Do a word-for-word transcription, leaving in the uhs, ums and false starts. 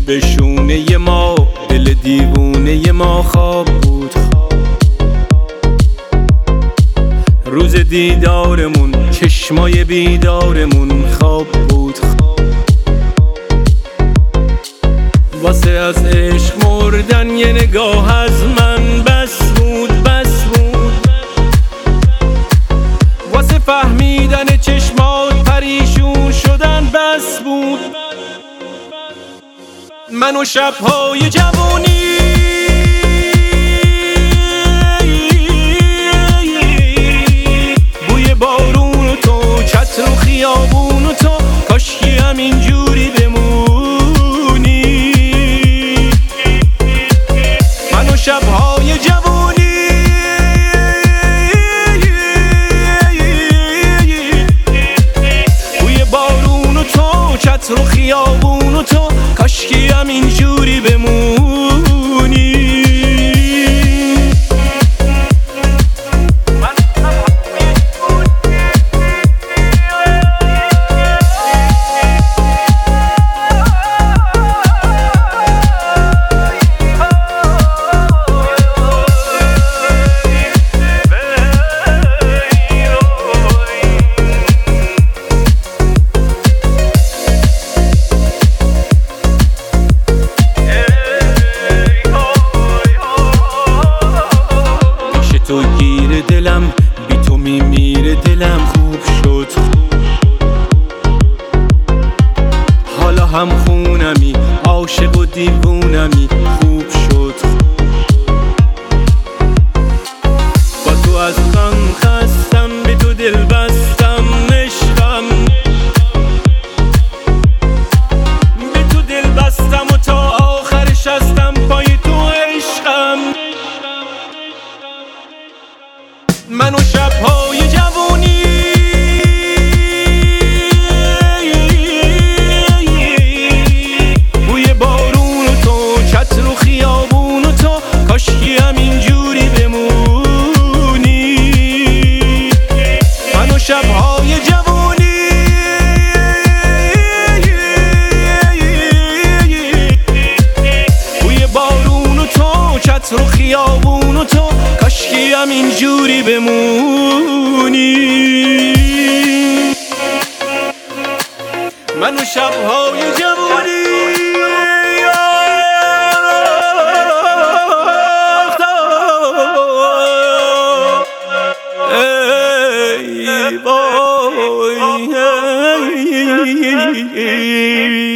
به شونه ما دل دیوونه ما خواب بود. روز دیدارمون چشمای بیدارمون خواب بود. واسه از عشق مردن یه نگاه از من بس بود بس بود. واسه فهمیدن چشمات پریشون شدن بس بود. من و شب‌های جوانی بوی بارون و تو، چتر و خیابون و تو، کاشکی همینجوری بمونی. من و شب‌های جوانی بوی بارون و تو، چتر و خیابون و تو، کاشکی همینجوری بمونی. تو گیر دلم، بی تو میمیره دلم خوب شد. حالا هم خونمی، عاشق و دیوونمی خوب شد. با تو از غم خستم، به تو دل بستم عشقم. به تو دل بستم و تا آخرش هستم پای تو عشقم. من و شب‌های جوانی بوی بارون و تو، چتر و خیابون و تو، کاشکی همینجوری بمونی. من و شب‌های جوانی بوی بارون و تو، چتر و خیابون و تو، کاشکی همینجوری بمونی. من و شب‌های جوانی ای وای